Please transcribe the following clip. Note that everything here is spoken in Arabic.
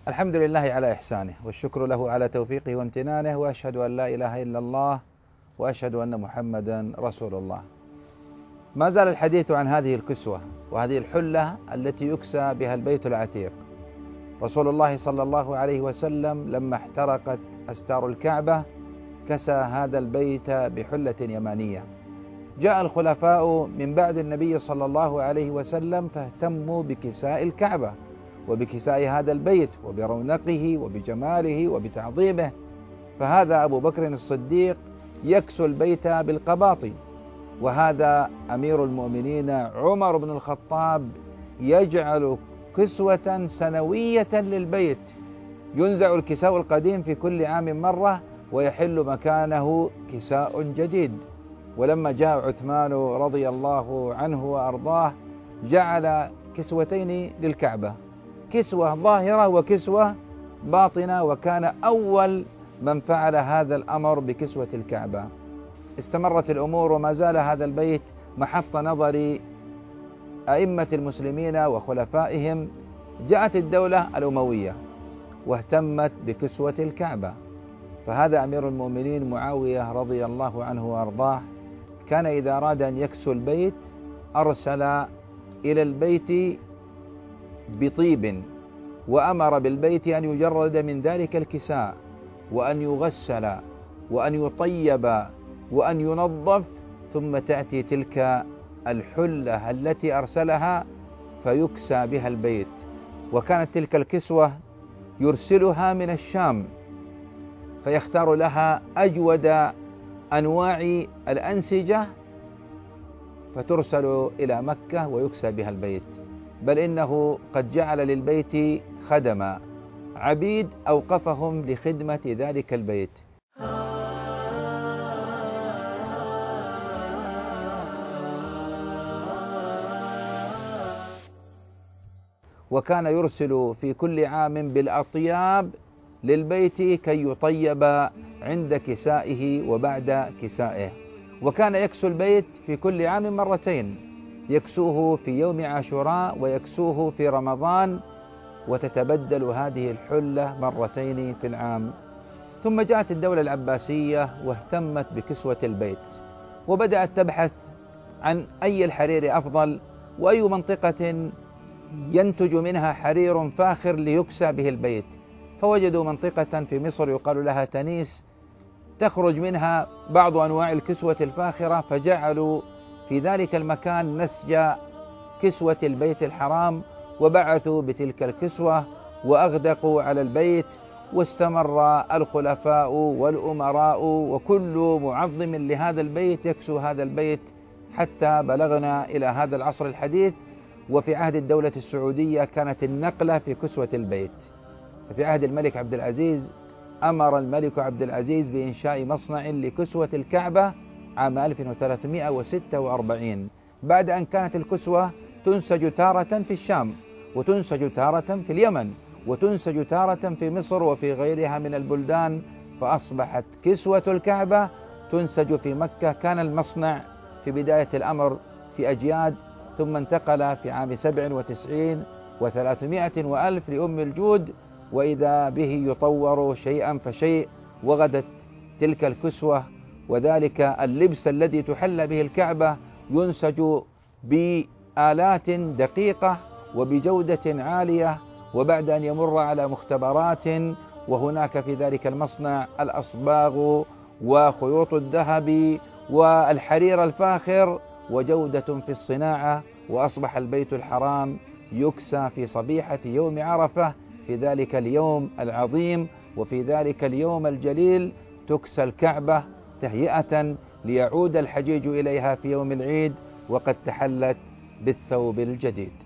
الحمد لله على إحسانه، والشكر له على توفيقه وامتنانه، وأشهد أن لا إله إلا الله، وأشهد أن محمدا رسول الله. ما زال الحديث عن هذه الكسوة وهذه الحلة التي يكسى بها البيت العتيق. رسول الله صلى الله عليه وسلم لما احترقت أستار الكعبة كسى هذا البيت بحلة يمانية. جاء الخلفاء من بعد النبي صلى الله عليه وسلم فاهتموا بكساء الكعبة وبكساء هذا البيت وبرونقه وبجماله وبتعظيمه، فهذا أبو بكر الصديق يكسو البيت بالقباطي، وهذا أمير المؤمنين عمر بن الخطاب يجعل كسوة سنوية للبيت، ينزع الكساء القديم في كل عام مرة ويحل مكانه كساء جديد. ولما جاء عثمان رضي الله عنه وأرضاه جعل كسوتين للكعبة، كسوة ظاهرة وكسوة باطنة، وكان أول من فعل هذا الأمر بكسوة الكعبة. استمرت الأمور وما زال هذا البيت محط نظر أئمة المسلمين وخلفائهم. جاءت الدولة الأموية واهتمت بكسوة الكعبة، فهذا أمير المؤمنين معاوية رضي الله عنه وأرضاه كان إذا أراد أن يكسو البيت أرسل إلى البيت بطيب، وأمر بالبيت أن يجرد من ذلك الكساء وأن يغسل وأن يطيب وأن ينظف، ثم تأتي تلك الحلة التي أرسلها فيكسى بها البيت. وكانت تلك الكسوة يرسلها من الشام فيختار لها أجود أنواع الأنسجة فترسل إلى مكة ويكسى بها البيت، بل إنه قد جعل للبيت خدما عبيد أوقفهم لخدمة ذلك البيت. وكان يرسل في كل عام بالأطياب للبيت كي يطيب عند كسائه وبعد كسائه. وكان يكسو البيت في كل عام مرتين، يكسوه في يوم عاشوراء ويكسوه في رمضان، وتتبدل هذه الحلة مرتين في العام. ثم جاءت الدولة العباسية واهتمت بكسوة البيت، وبدأت تبحث عن أي الحرير أفضل وأي منطقة ينتج منها حرير فاخر ليكسى به البيت. فوجدوا منطقة في مصر يقال لها تنيس تخرج منها بعض أنواع الكسوة الفاخرة، فجعلوا في ذلك المكان نسج كسوة البيت الحرام وبعثوا بتلك الكسوة وأغدقوا على البيت. واستمر الخلفاء والأمراء وكل معظم لهذا البيت يكسو هذا البيت حتى بلغنا إلى هذا العصر الحديث. وفي عهد الدولة السعودية كانت النقلة في كسوة البيت. في عهد الملك عبد العزيز أمر الملك عبد العزيز بإنشاء مصنع لكسوة الكعبة عام 1346، بعد أن كانت الكسوة تنسج تارة في الشام وتنسج تارة في اليمن وتنسج تارة في مصر وفي غيرها من البلدان، فأصبحت كسوة الكعبة تنسج في مكة. كان المصنع في بداية الأمر في أجياد، ثم انتقل في عام 97 و300 وألف لأم الجود، وإذا به يطور شيئا فشيء، وغدت تلك الكسوة وذلك اللبس الذي تحل به الكعبة ينسج بآلات دقيقة وبجودة عالية، وبعد أن يمر على مختبرات، وهناك في ذلك المصنع الأصباغ وخيوط الذهب والحرير الفاخر وجودة في الصناعة. وأصبح البيت الحرام يكسى في صبيحة يوم عرفة، في ذلك اليوم العظيم وفي ذلك اليوم الجليل تكسى الكعبة تهيئة ليعود الحجيج إليها في يوم العيد وقد تحلت بالثوب الجديد.